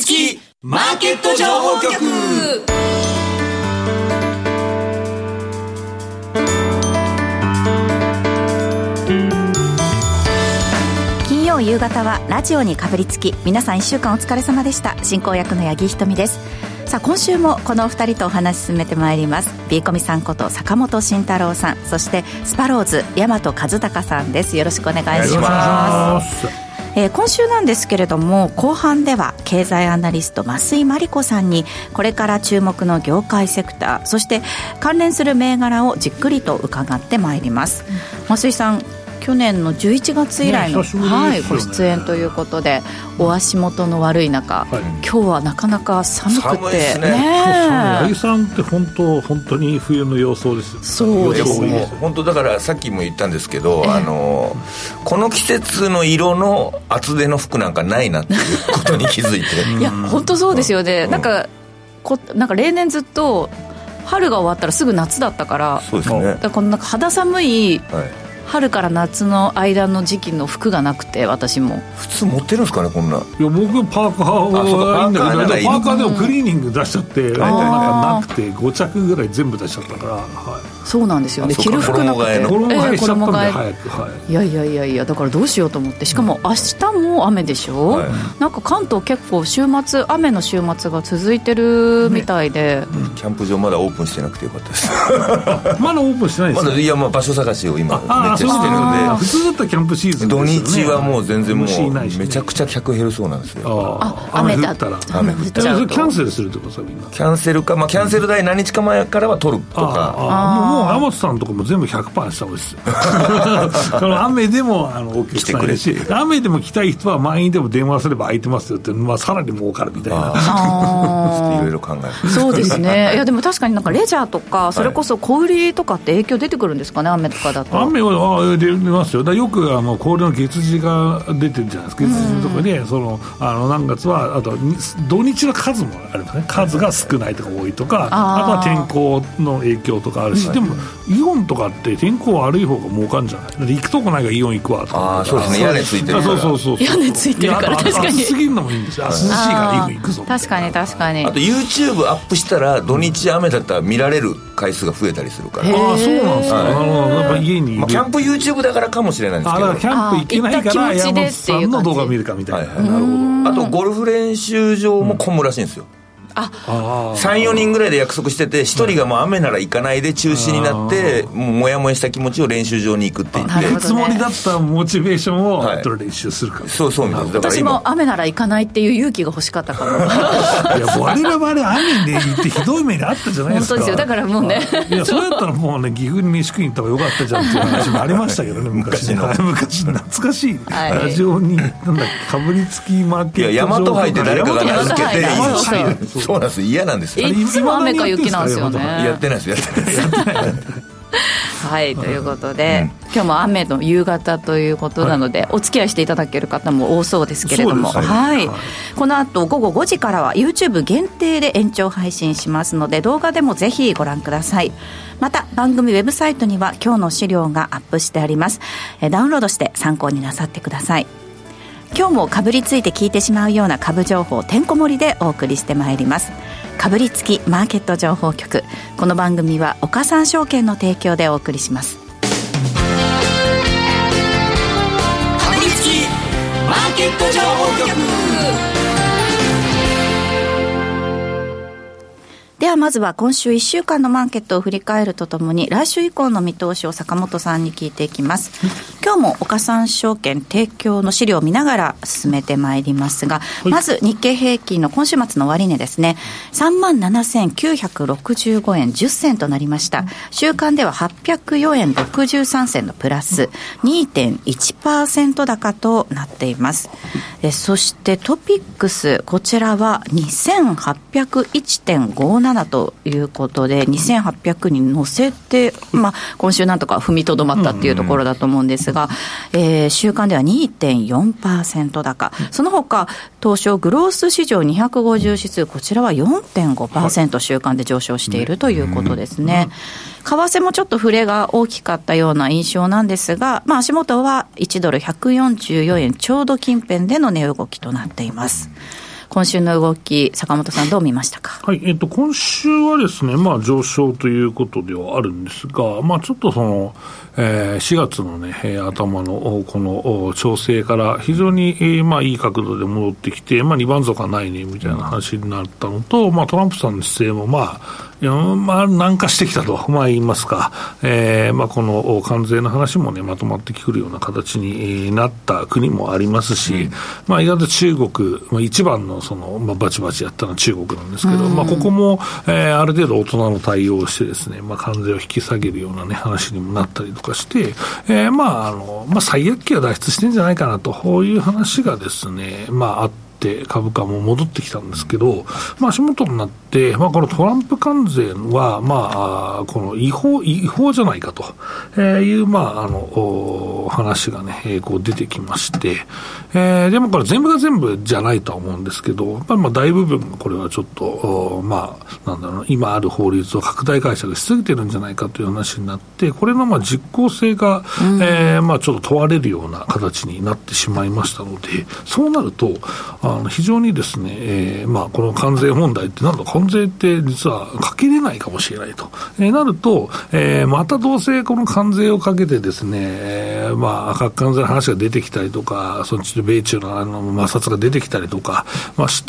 つきマーケット情報局。 金曜夕方はラジオにかぶりつき、皆さん1週間お疲れ様でした。進行役の八木ひとみです。さあ今週もこのお二人とお話進めてまいります。ビーコミさんこと坂本慎太郎さん、そしてスパローズ大和和孝さんです。よろしくお願いします。今週なんですけれども、後半では経済アナリスト増井真理子さんにこれから注目の業界セクター、そして関連する銘柄をじっくりと伺ってまいります。増井さん、去年の11月以来の、ご出演ということで、お足元の悪い中、今日はなかなか寒くて寒いですね。 八木さんって本当に冬の様相です。 そうですね。本当だからさっきも言ったんですけど、この季節の色の厚手の服なんかないなっていうことに気づいていや本当そうですよね。なんか例年ずっと春が終わったらすぐ夏だったから、 そうですね。 だからこのなんか肌寒い、春から夏の間の時期の服がなくて、私も普通持ってるんですかね、こんな。 いや僕パーカーはいいんだけど、パーカーでもクリーニング出しちゃって、なんかなくて5着ぐらい全部出しちゃったから、 そうなんですよね。着る服なくて衣替えしちゃったんで早く、 いやだからどうしようと思って、しかも明日も雨でしょ、なんか関東結構雨の週末が続いてるみたいで、 キャンプ場まだオープンしてなくてよかったですまだオープンしてないですか。 まだ、いや、場所探しを今めっちゃしてるんで。 普通だったらキャンプシーズンですよね。 土日はもう全然もうめちゃくちゃ客減るそうなんですよ。 雨だったら雨降っちゃうとキャンセルするってことですか、みんな。 キャンセルか、キャンセル代何日か前からは取るとか。 もう山本さんとかも全部 100% した方がいいですよこの雨でもOK 来てくれし、 雨でも来たい人は満員でも電話すれば空いてますよって、さらに儲かるみたいな。 いろいろ考える。 そうですね。いやでも確かになんかレジャーとか、それこそ小売りとかって影響出てくるんですかね、雨とかだと。 雨は出ますよ。よく氷の月次が出てるじゃないですか。月次とかで、何月はあと土日の数もあるんですね。数が少ないとか多いとか、あとは天候の影響とかあるし、でもイオンとかって天候悪い方が儲かるんじゃない。だって行くとこないがイオン行くわとか。 そうですね。屋根ついてるから。 そう屋根ついてるから、確かに暑すぎるのもいいんですよ。涼しいからイオン行くぞ。 確かに。 あと YouTube アップしたら土日雨だったら見られる回数が増えたりするから。 そうなんですか。やっぱ家にキャンプ YouTube だからかもしれないんですけど。 キャンプ行けないから山本さんの動画見るかみたいな。なるほど。 あとゴルフ練習場も混むらしいんですよ。3、4人ぐらいで約束してて、1人がもう雨なら行かないで中止になって、もうモヤモヤした気持ちを練習場に行くって言って、 行くつもりだったモチベーションを練習するから。 そうみたいな。 私も雨なら行かないっていう勇気が欲しかったからいや我々雨で行ってひどい目にあったじゃないですか。 本当ですよ。だからもうね、 いやそうやったらもうね、岐阜に飯食いに行った方がよかったじゃんっていう話もありましたけどね昔懐かしい、ラジオにかぶりつきマーケット。 いや大和杯って誰かが名付けて、そうなんです。嫌なんですよ。 いつも雨か雪なんですよね。 やってないです。 はい、ということで、今日も雨の夕方ということなので、お付き合いしていただける方も多そうですけれども、この後午後5時からは YouTube 限定で延長配信しますので、動画でもぜひご覧ください。また番組ウェブサイトには今日の資料がアップしてあります。ダウンロードして参考になさってください。今日もかぶりついて聞いてしまうような株情報てんこ盛りでお送りしてまいります。かぶりつきマーケット情報局。この番組は岡三証券の提供でお送りします。 かぶりつきマーケット情報局。 ではまずは今週1週間のマーケットを振り返るとともに、来週以降の見通しを坂本さんに聞いていきます。今日も岡三証券提供の資料を見ながら進めてまいりますが、まず日経平均の今週末の終値ですね、37,965 円10銭となりました。週間では804円63銭のプラス 2.1% 高となっています。そしてトピックス、こちらは 2801.57 ということで、2800に乗せて、今週なんとか踏みとどまったっていうところだと思うんですが、週間では 2.4% 高、その他東証グロース市場250指数、こちらは 4.5% 週間で上昇しているということですね。為替もちょっと触れが大きかったような印象なんですが、足元は1ドル144円ちょうど近辺での値動きとなっています。 今週の動き、坂本さんどう見ましたか？ はい、今週はですね、上昇ということではあるんですが、ちょっと4月のね、頭のこの調整から非常に、いい角度で戻ってきて、2番底はないねみたいな話になったのと、トランプさんの姿勢も軟化してきたと、言いますか、この関税の話もね、まとまってくるような形になった国もありますし、意外と中国、一番のバチバチやったのは中国なんですけど、ここも、ある程度大人の対応をしてですね、関税を引き下げるようなね、話にもなったりとかして、最悪期は脱出してんじゃないかなという話がですね、あって株価も戻ってきたんですけど、足元になって、このトランプ関税は、この違法じゃないかという、話がね、こう出てきまして、でもこれ全部が全部じゃないとは思うんですけど、やっぱり大部分がこれはちょっと、今ある法律を拡大解釈しすぎてるんじゃないかという話になって、これの実効性が、ちょっと問われるような形になってしまいましたので、そうなると、非常にですね、この関税問題って関税って実はかけれないかもしれないと、なると、またどうせこの関税をかけてですね、核関税の話が出てきたりとか、そっちで米中の摩擦が出てきたりとか、して、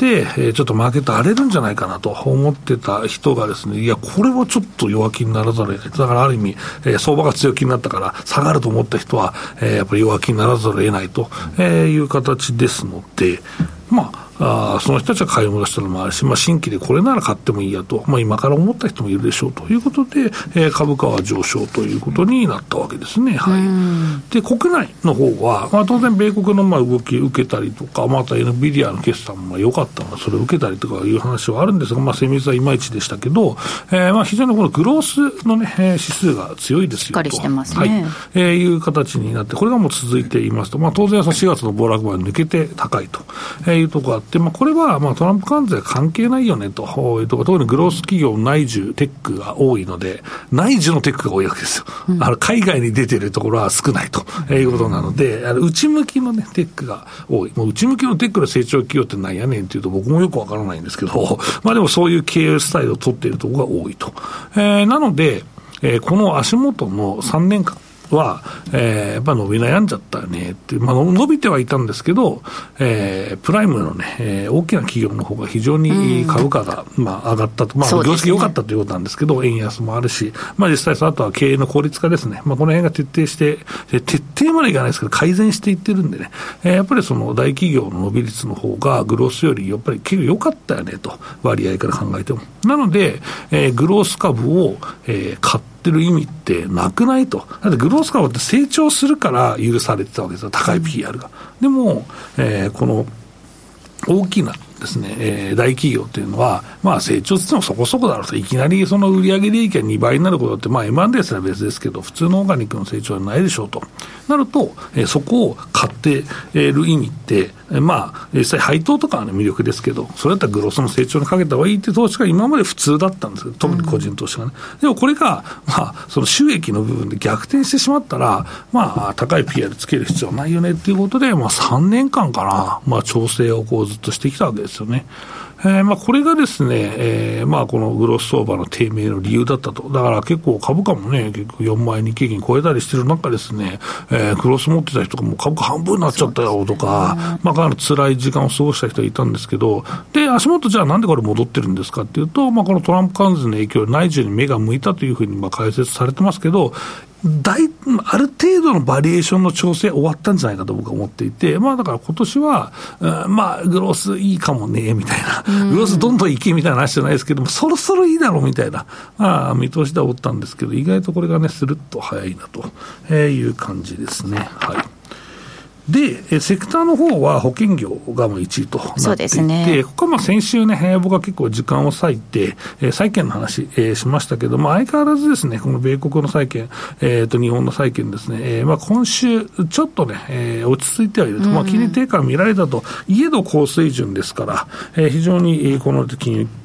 ちょっとマーケット荒れるんじゃないかなと思ってた人がですね、いや、これはちょっと弱気にならざるを得ない。だからある意味、相場が強気になったから下がると思った人は、やっぱり弱気にならざるを得ないという形ですので、その人たちが買い戻したのもあるし、新規でこれなら買ってもいいやと、今から思った人もいるでしょうということで、株価は上昇ということになったわけですね。はい。で、国内の方は、当然米国の動き受けたりとか、また NVIDIA の決算も良かったので、それを受けたりとかいう話はあるんですが、精密はいまいちでしたけど、非常にこのグロースのね、指数が強いですよと。しっかりしてますね。いう形になって、これがもう続いていますと、当然4月の暴落まで抜けて高いというところがあって、これはトランプ関税関係ないよねというところ、特にグロース企業内需テックが多いので、内需のテックが多いわけですよ。海外に出てるところは少ないということなので、内向きのね、テックが多い。もう内向きのテックの成長企業って何やねんっていうと僕もよくわからないんですけど、でもそういう経営スタイルを取っているところが多いと。なので、この足元の3年間、は、やっぱ伸び悩んじゃったよねって、伸びてはいたんですけど、プライムのね、大きな企業の方が非常に株価が、上がったと、業績良かったということなんですけど、円安もあるし、実際あとは経営の効率化ですね、この辺が徹底して、徹底までいかないですけど、改善していってるんでね、やっぱりその大企業の伸び率の方が、グロースよりやっぱり結構良かったよねと、割合から考えても。なので、グロース株を、買ってる意味ってなくないと。だってグロース株って成長するから許されてたわけですよ、高い PR が。でも、この大きなですね、大企業というのは、成長してもそこそこだろうと、いきなりその売上利益が2倍になることって、M&A すら別ですけど、普通のオーガニックの成長はないでしょうと。なると、そこを買っている意味って、実際配当とかは、魅力ですけど、それだったらグロスの成長にかけた方がいいって投資が今まで普通だったんですけど、特に個人投資がね。でもこれが、その収益の部分で逆転してしまったら、高い PR つける必要はないよねっていうことで、3年間かな、調整をこうずっとしてきたわけですよね。これがですね、このグロス相場の低迷の理由だったと。だから結構株価もね、結構4万円日経平均超えたりしてる中ですね、グロス持ってた人がもう株価半分になっちゃったよとか、かなり辛い時間を過ごした人がいたんですけど、で、足元じゃあなんでこれ戻ってるんですかっていうと、このトランプ関税の影響で内需に目が向いたというふうに解説されてますけど、ある程度のバリエーションの調整終わったんじゃないかと僕は思っていて、だから今年は、グロースいいかもね、みたいな、グロースどんどんいけみたいな話じゃないですけども、そろそろいいだろうみたいな、見通しではおったんですけど、意外とこれがね、スルッと早いなという感じですね。はい。で、セクターの方は保険業が1位となっていて、そうですね、ここは先週ね、僕は結構時間を割いて、債券の話、しましたけども、相変わらずですね、この米国の債券、日本の債券ですね、今週、ちょっとね、落ち着いてはいると、金利低下が見られたといえど高水準ですから、非常にこの金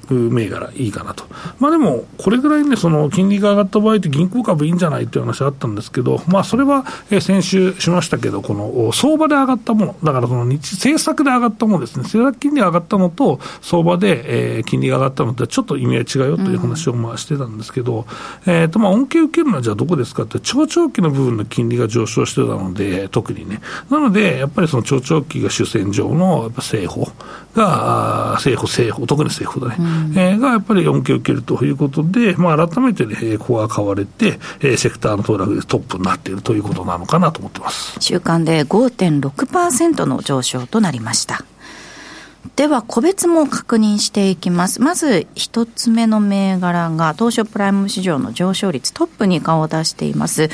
銘柄いいかなと。でもこれぐらいね、その金利が上がった場合って銀行株いいんじゃないっていう話あったんですけど、それは先週しましたけど、この相場で上がったもの、だからその政策で上がったものですね、政策金利が上がったのと相場で金利が上がったのってちょっと意味合い違うよという話をしてたんですけど、恩恵を受けるのはじゃあどこですかって、長長期の部分の金利が上昇してたので、特にね、なのでやっぱりその長長期が主戦場のやっぱ政府が特に政府だね、がやっぱり恩恵を受けるということで、改めてね、ここが買われて、セクターの騰落でトップになっているということなのかなと思ってます。 週間で 5.6% の上昇となりました。では個別も確認していきます。まず一つ目の銘柄が東証プライム市場の上昇率トップに顔を出しています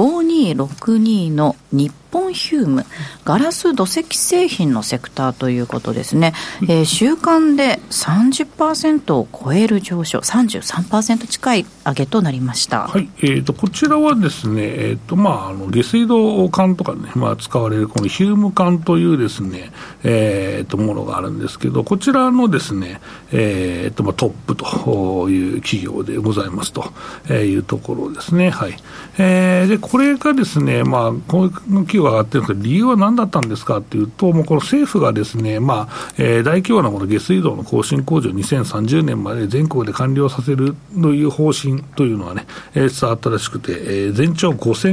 5262の日本ヒューム、ガラス土石製品のセクターということですね。週間で 30% を超える上昇、33% 近い上げとなりました。 はい、こちらはですね、下水道管とかね、使われるこのヒューム管というですね、ものがあるんですけど、こちらのですね、トップという企業でございますというところですね。はい。でこれがですね、こういう企業が上がってるんですけど、理由は何だったんですかというと、もうこの政府がですね、大規模なこの下水道の更新工事を2030年まで全国で完了させるという方針というのはね、伝わったらしくて、全長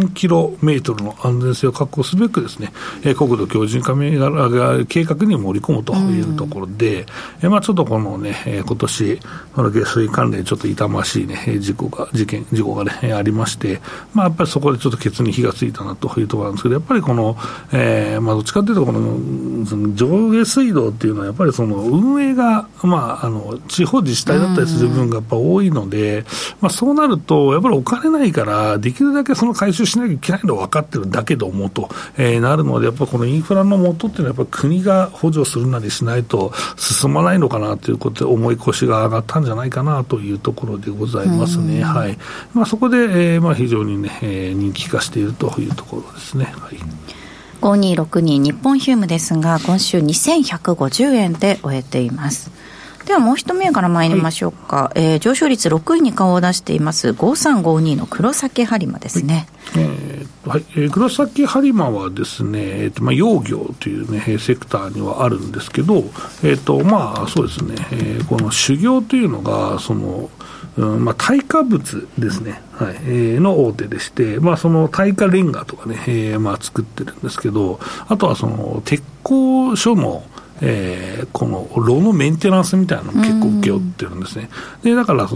5000km の安全性を確保すべくですね、国土強靭化計画に盛り込むというところで、ちょっとこのね、今年この下水関連ちょっと痛ましいね、事故がね、ありまして、やっぱりそこでちょっとケツに火がついたなというところなんですけど、やっぱりこの、どっちかというとこのその上下水道っていうのはやっぱりその運営が、地方自治体だったりする分がやっぱ多いので、そうなるとやっぱりお金ないからできるだけその回収しなきゃいけないのは分かってるんだけどもと、なるので、やっぱこのインフラの元っていうのはやっぱ国が補助するなりしないと進まないのかなということで、重い腰が上がったんじゃないかなというところでございますね。はい。そこで、非常にね、人気化しているというところですね。はい。 5262日本ヒュームですが、今週2150円で終えています。ではもう一銘柄参りましょうか。上昇率6位に顔を出しています5352の黒崎播磨ですね。 黒崎播磨はですね、養業というねセクターにはあるんですけど、そうですね、この種業というのがその耐火物ですね、の大手でして、その耐火レンガとかね、作ってるんですけど、あとはその鉄工所のこの炉のメンテナンスみたいなのも結構請け負ってるんですね。でだから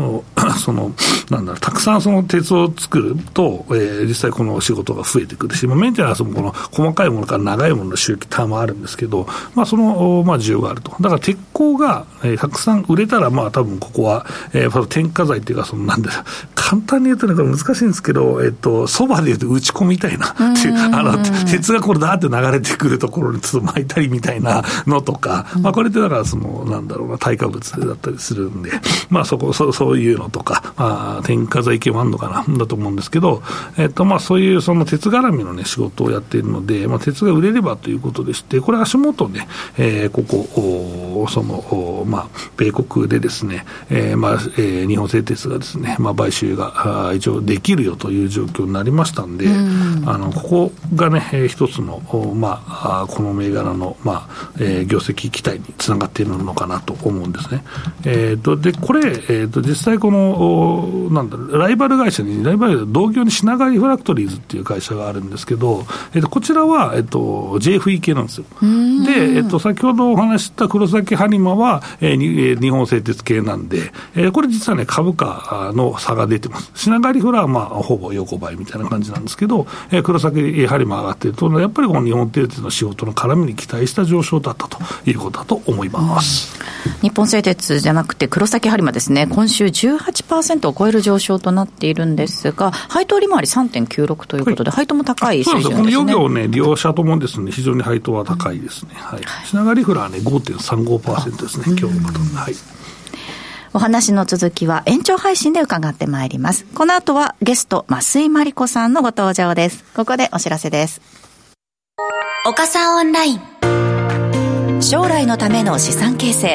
たくさんその鉄を作ると、実際この仕事が増えてくるし、メンテナンスもこの細かいものから長いものの周期ターンもあるんですけど、その需要があると。だから鉄鋼が、たくさん売れたら多分ここは、添加剤っていうか簡単に言うと難しいんですけど、そばで言うと打ち込みたいなっていう鉄がこれだって流れてくるところにちょっと巻いたりみたいなのとか、これってだから耐火物だったりするんで、そういうのとか、添加剤系もあるのかなだと思うんですけど、そういうその鉄絡みのね仕事をやっているので、鉄が売れればということでして、これ足元ね、ここ米国でですね、日本製鉄がですね、買収が一応できるよという状況になりましたんで、ここがね一つのこの銘柄の業績期待につながっているのかなと思うんですね。でこれ、実際このライバル同業に品川フラクトリーズっていう会社があるんですけど、こちらは、JFE 系なんですよ。で、先ほどお話しした黒崎播磨は、日本製鉄系なんで、これ実はね株価の差が出てます。品川フラはほぼ横ばいみたいな感じなんですけど、黒崎播磨上がっていると、やっぱりこの日本製鉄の仕事の絡みに期待した上昇だったということだと思います。 日本製鉄じゃなくて黒崎播磨ですね、今週 18% を超える上昇となっているんですが、配当利回り 3.96 ということで、配当も高い水準ですね。 この4業ね、両社ともですね、非常に配当は高いですね。品川リフラはね 5.35% ですね、今日のこと。 お話の続きは延長配信で伺ってまいります。この後はゲスト増井真理子さんのご登場です。ここでお知らせです。 岡さんオンライン、 将来のための資産形成、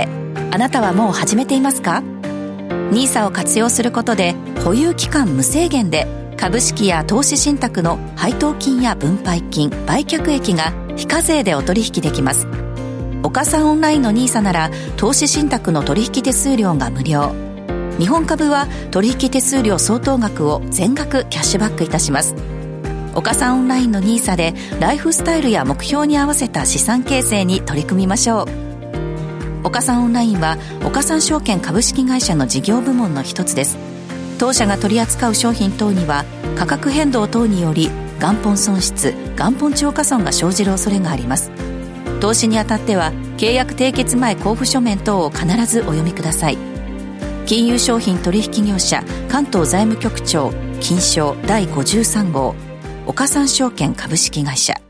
あなたはもう始めていますか？ NISA を活用することで保有期間無制限で株式や投資信託の配当金や分配金、売却益が非課税でお取引できます。岡三オンラインの NISA なら投資信託の取引手数料が無料。日本株は取引手数料相当額を全額キャッシュバックいたします。岡三オンラインの NISA でライフスタイルや目標に合わせた資産形成に取り組みましょう。岡三オンラインは岡三証券株式会社の事業部門の一つです。当社が取り扱う商品等には価格変動等により元本損失、元本超過損が生じる恐れがあります。投資にあたっては契約締結前交付書面等を必ずお読みください。金融商品取引業者関東財務局長金商第53号岡三証券株式会社。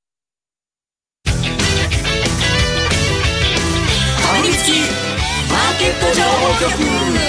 マーケット情報局。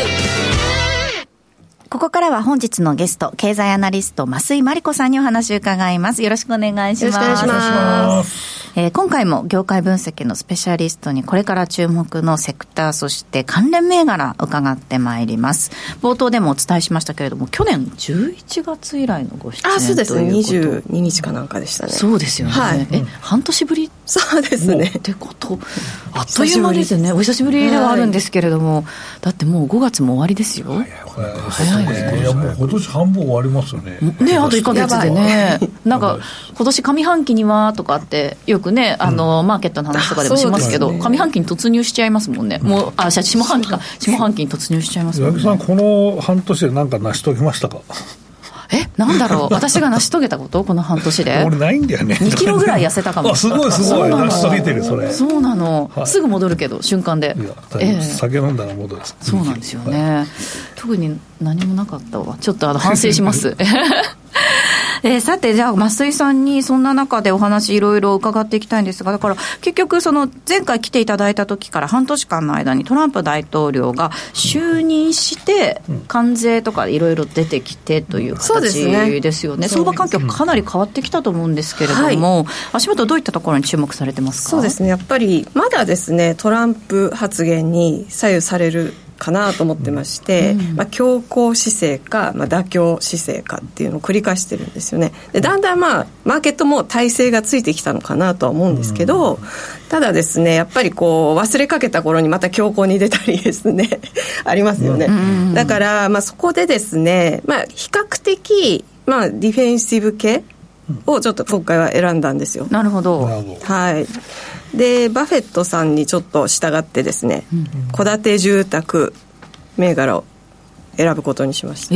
ここからは本日のゲスト、経済アナリスト増井真理子さんにお話を伺います。よろしくお願いします。 よろしくお願いします。 今回も業界分析のスペシャリストにこれから注目のセクター、そして関連銘柄伺ってまいります。冒頭でもお伝えしましたけれども、去年11月以来のご出演ということ。 そうですね、22日かなんかでしたね。 そうですよね、はい、半年ぶり。 そうですね。 ってことあっという間ですね。お久しぶりではあるんですけれども、だってもう5月も終わりですよ。 早いですね。いやもう今年半分終わりますよね。 ね、あと1ヶ月でね。なんか今年上半期にはとかってよくね、マーケットの話とかでもしますけど、上半期に突入しちゃいますもんね。もう下半期か、下半期に突入しちゃいますもんね。 八木さん、この半年で何か成し遂げましたか？ なんだろう、私が成し遂げたことこの半年で。 俺ないんだよね。 2キロぐらい痩せたかも。 すごいすごい、成し遂げてる。それそうなの、はい、すぐ戻るけど瞬間で。 いや、酒飲んだら戻る。 そうなんですよね、はい、特に何もなかったわ。ちょっと反省しますさて、じゃあ増井さんにそんな中でお話いろいろ伺っていきたいんですが、だから結局その前回来ていただいた時から半年間の間にトランプ大統領が就任して関税とかいろいろ出てきてという形ですよね。相場環境かなり変わってきたと思うんですけれども、足元どういったところに注目されてますか？ そうですね、やっぱりまだですね、トランプ発言に左右されるかなと思ってまして、強硬姿勢か、妥協姿勢かっていうのを繰り返してるんですよね。でだんだんマーケットも体勢がついてきたのかなとは思うんですけど、ただですね、やっぱりこう忘れかけた頃にまた強硬に出たりですねありますよね。だから、そこでですね、比較的、ディフェンシブ系をちょっと今回は選んだんですよ。 なるほど。 はい。でバフェットさんにちょっと従ってですね、戸建て住宅銘柄を選ぶことにしました。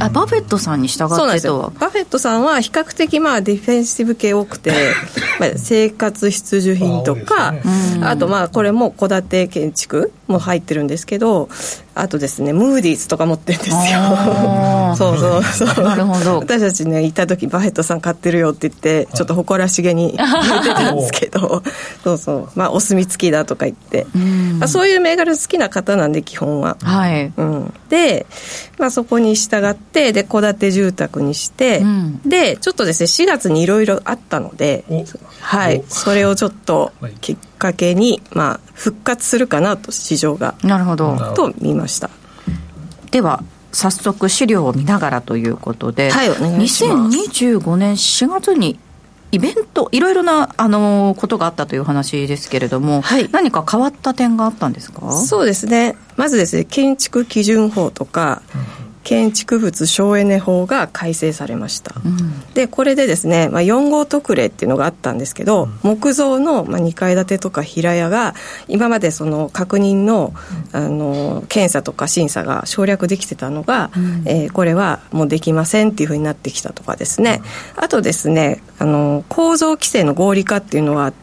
バフェットさんに従ってとは。 そうなんですよ。バフェットさんは比較的ディフェンシブ系多くて生活必需品とか、あとこれも戸建て建築も入ってるんですけど、あとですね、ムーディーズとか持ってるんですよ。そうなるほど。 私たちね、いた時バフェットさん買ってるよって言ってちょっと誇らしげに言ってたんですけどお墨付きだとか言って、そういう銘柄好きな方なんで基本は、で、そこに従ってで戸建て住宅にして、でちょっとですね、4月にいろいろあったので、それをちょっときっかけに、復活するかなと市場が。 なるほどと見ました。 では早速資料を見ながらということで、 お願いします。 2025年4月にイベントいろいろなことがあったという話ですけれども、何か変わった点があったんですか？ そうですね、まずですね、建築基準法とか、建築物省エネ法が改正されました。でこれでですね、4号特例っていうのがあったんですけど、木造の2階建てとか平屋が今までその確認の、検査とか審査が省略できてたのが、これはもうできませんっていうふうになってきたとかですね、あとですね、構造規制の合理化っていうのはあって、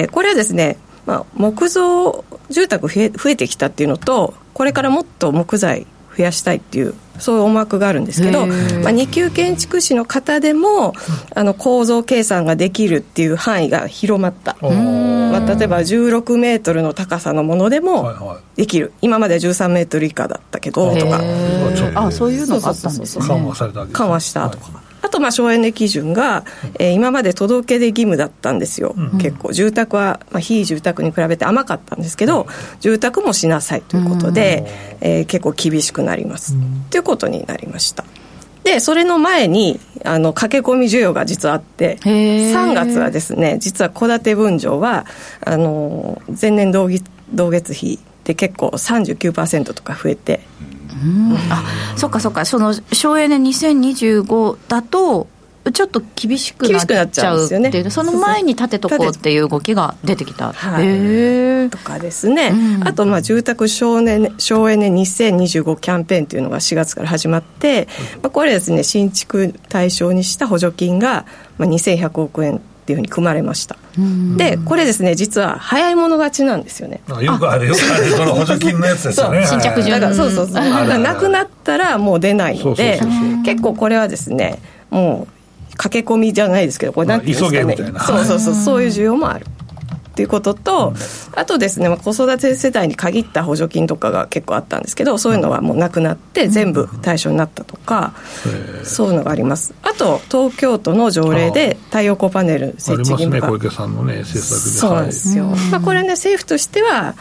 これはですね、木造住宅増えてきたっていうのと、これからもっと木材増やしたいっていうそういう思惑があるんですけど、2級建築士の方でも構造計算ができるっていう範囲が広まった。例えば16メートルの高さのものでもできる、今までは13メートル以下だったけどとか、 そういうのがあったんですね。 緩和されたわけですね。 緩和したとか、 あと省エネ基準が、今まで届け出義務だったんですよ、結構住宅は、非住宅に比べて甘かったんですけど、住宅もしなさいということで、結構厳しくなりますということになりました。でそれの前に駆け込み需要が実はあって、3月はですね、実は戸建て分譲は前年同月比で結構 39% とか増えて、 そっかそっか、その省エネ2025だとちょっと厳しくなっちゃうっていう、その前に建てとこうっていう動きが出てきた、 とかですね、あと住宅省エネ2025キャンペーンというのが4月から始まって、これですね、新築対象にした補助金が2100億円っていうふうに組まれました。でこれですね、実は早い者勝ちなんですよね。 よくあるその補助金のやつですよね。 新着順、 そうなくなったらもう出ないので、結構これはですね、もう駆け込みじゃないですけど、これなんていうんですかね、 急げみたいな、 そういう需要もあるということと、あとですね、子育て世帯に限った補助金とかが結構あったんですけど、そういうのはもうなくなって全部対象になったとか、そういうのがあります。あと東京都の条例で太陽光パネル設置義務がありますね、小池さんのね政策で。 そうなんですよ、これね、政府としては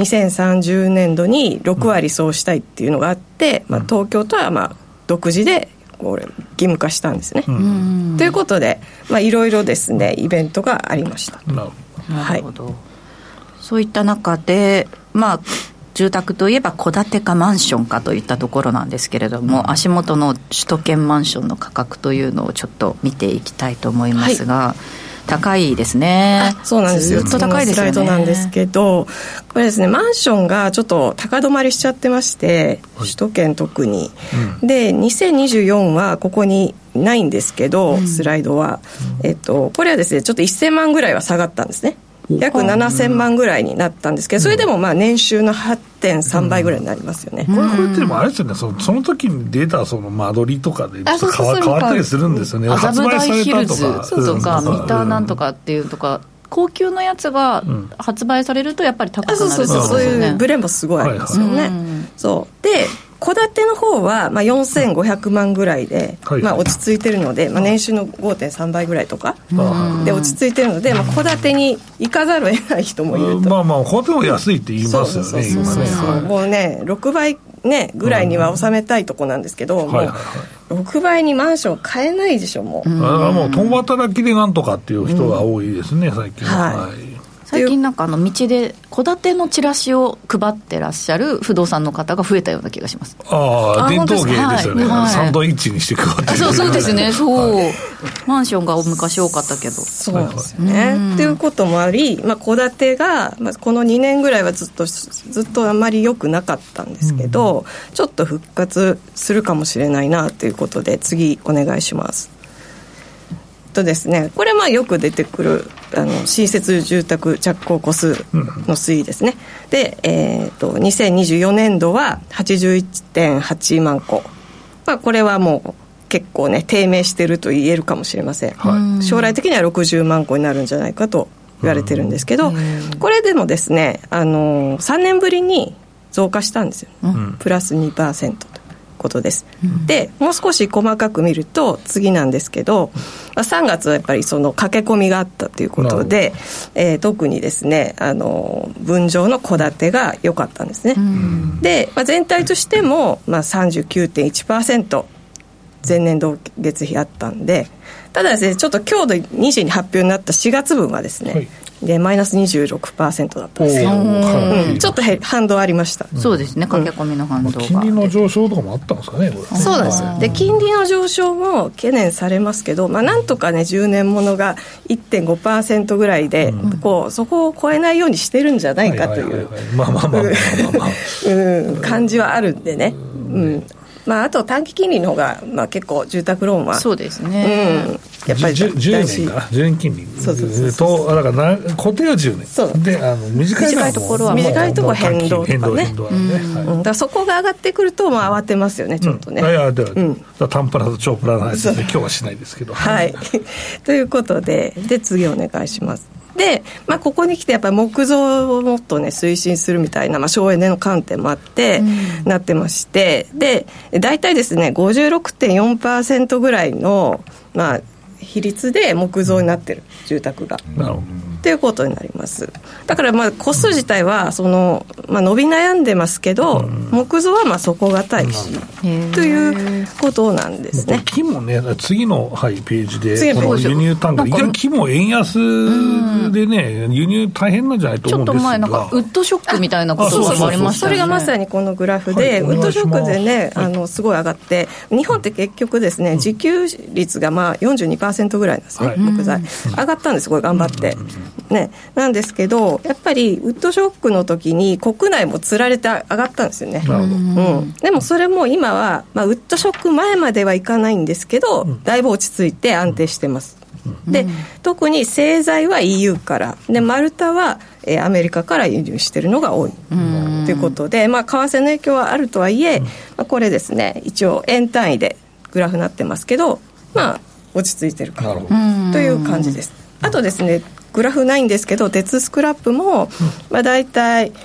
2030年度に6割そうしたいっていうのがあって、東京都は独自でこれ義務化したんですね、ということでいろいろですね、イベントがありました。 なるほど、そういった中で住宅といえば戸建てかマンションかといったところなんですけれども、足元の首都圏マンションの価格というのをちょっと見ていきたいと思いますが、高いですね。 そうなんですよ、ずっと高いですよね。スライドなんですけど、これですね、マンションがちょっと高止まりしちゃってまして、首都圏特に、で2024はここにないんですけど、スライドは、これはですね、ちょっと1000万ぐらいは下がったんですね。約7000万ぐらいになったんですけど、それでも年収の 8.3 倍ぐらいになりますよね。 これってでもあれですよね、その時に出たその間取りとかで変わったりするんですよね。 麻布台ヒルズとかミターなんとかっていうとか、高級のやつが発売されるとやっぱり高くなるんですよね。 そういうブレもすごいありますよね。そうで戸建ての方は4500万ぐらいで、落ち着いてるので、年収の 5.3 倍ぐらいとかで落ち着いてるので、戸建てに行かざるを得ない人もいると。 戸建ても安いって言いますよね、今ね。 もうね、6倍ぐらいには収めたいとこなんですけど、もう6倍にマンション買えないでしょ、もう。 だからもう共働きでなんとかっていう人が多いですね、最近は。 最近なんか道で戸建てのチラシを配ってらっしゃる不動産の方が増えたような気がします。 伝統芸ですよね、サンドイッチにして配ってる。 そうですね、マンションが昔多かったけど、 そうですよね、っていうこともあり、戸建てが、この2年ぐらいはずっとあまり良くなかったんですけど、ちょっと復活するかもしれないなということで、次お願いします。ですね、これよく出てくる新設住宅着工戸数の推移ですね。で、2024年度は 81.8 万戸、これはもう結構ね低迷してると言えるかもしれません、将来的には60万戸になるんじゃないかと言われてるんですけど、これでもですね、3年ぶりに増加したんですよ、プラス 2% とことです、でもう少し細かく見ると次なんですけど、3月はやっぱりその駆け込みがあったということで、特にですね分譲の戸建てが良かったんですね、で、全体としても、39.1% 前年同月比あったんで、ただですね、ちょっと今日2時に発表になった4月分はですね、でマイナス 26% だったんですよ、ちょっと反動ありました。 そうですね、駆け込みの反動が、 金利の上昇とかもあったんですかね、これ。 そうなんですよ。で金利の上昇も懸念されますけど、なんとかね10年ものが 1.5% ぐらいで、そこを超えないようにしてるんじゃないかという感じはあるんでね、あと短期金利の方が、結構住宅ローンはそうですね、 やっぱり 10年か10年金利と、だから固定は10年で、短いところは短いところ変動とかね、だからそこが上がってくると慌てますよね、ちょっとね。 単プラと超プラの話で今日はしないですけど、 ということで次お願いします。でで、ここに来てやっぱり木造をもっとね推進するみたいな、省エネの観点もあって、なってまして、で大体ですね 56.4% ぐらいの比率で木造になってる住宅がということになります。だからコスト自体は伸び悩んでますけど、木造は底堅いしということなんですね。 木もね、次の、ページでこの輸入単価、いきなり木も円安でね、輸入大変なんじゃないと思うんですが、 ちょっと前ウッドショックみたいなことがありましたよね。 それがまさにこのグラフで、ウッドショックでね、すごい上がって、日本って結局ですね、自給率が42% ぐらいなんですね、木材上がったんです、すごい頑張ってね、なんですけど、やっぱりウッドショックの時に国内もつられて上がったんですよね。でもそれも今は、ウッドショック前まではいかないんですけど、だいぶ落ち着いて安定してます。で特に製材は EU からで、丸太はアメリカから輸入しているのが多いということで、為替の影響はあるとはいえ、これですね、一応円単位でグラフになってますけど、落ち着いてるかという感じです。あとですね、グラフないんですけど、鉄スクラップもだいたい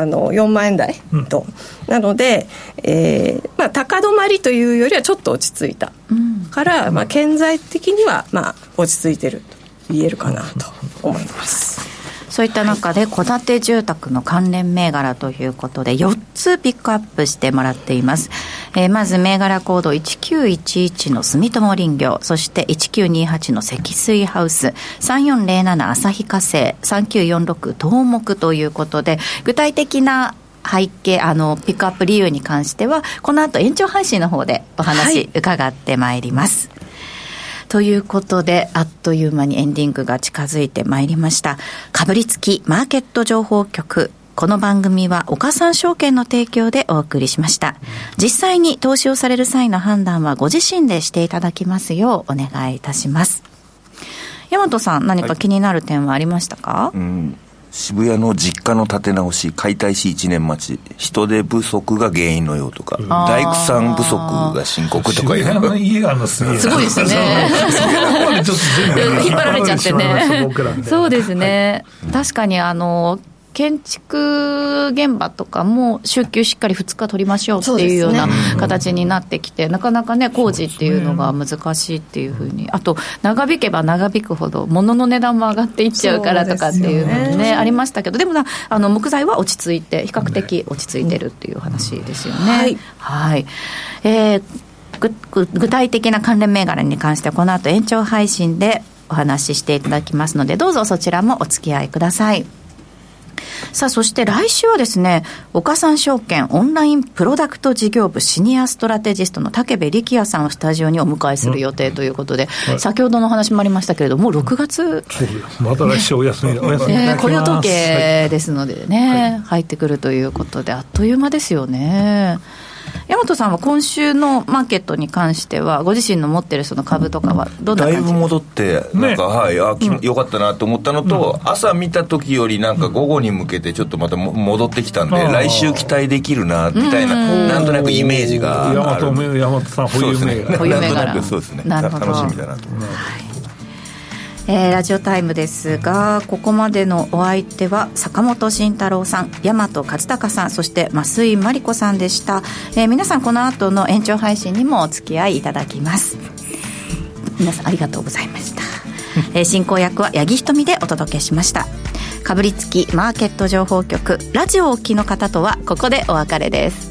4万円台と、なので、高止まりというよりはちょっと落ち着いたから、経済的には落ち着いてると言えるかなと思います。 そういった中で戸建て住宅の関連銘柄ということで4つピックアップしてもらっています。まず銘柄コード1911の住友林業、そして1928の積水ハウス、3407旭化成、3946東木ということで、具体的な背景ピックアップ理由に関してはこの後延長配信の方でお話伺ってまいります。ということで、あっという間にエンディングが近づいてまいりました。かぶりつきマーケット情報局、この番組は岡三証券の提供でお送りしました。実際に投資をされる際の判断はご自身でしていただきますようお願いいたします。大和さん、何か気になる点はありましたか？ 渋谷の実家の建て直し、解体し1年待ち、人手不足が原因のようとか、大工さん不足が深刻とかいう。 渋谷の家がすごいですね。引っ張られちゃってね。そうですね。確かに建築現場とかも週休しっかり2日取りましょうっていうような形になってきて、なかなかね工事っていうのが難しいっていうふうに、あと長引けば長引くほど物の値段も上がっていっちゃうからとかっていうのもねありましたけど、でも木材は落ち着いて、比較的落ち着いてるっていう話ですよね。はい、具体的な関連銘柄に関してはこの後延長配信でお話ししていただきますので、どうぞそちらもお付き合いください。さあ、そして来週はですね、岡三証券オンラインプロダクト事業部シニアストラテジストの武部力也さんをスタジオにお迎えする予定ということで、先ほどの話もありましたけれども、6月また来週お休みいただきます。 雇用統計ですのでね、入ってくるということで、あっという間ですよね。大和さんは今週のマーケットに関してはご自身の持っているその株とかはどんな感じですか？ だいぶ戻ってなんか、よかったなと思ったのと、朝見た時よりなんか午後に向けてちょっとまた戻ってきたんで、来週期待できるなみたいな、なんとなくイメージがある。 大和さん保有銘柄、 なんとなくそうですね。楽しみだなと思います。 ラジオタイムですが、ここまでのお相手は坂本慎太郎さん、大和勝孝さん、そして増井真理子さんでした。皆さんこの後の延長配信にもお付き合いいただきます。皆さんありがとうございました。進行役は八木ひとみでお届けしました。かぶりつきマーケット情報局、ラジオをお聞きの方とはここでお別れです。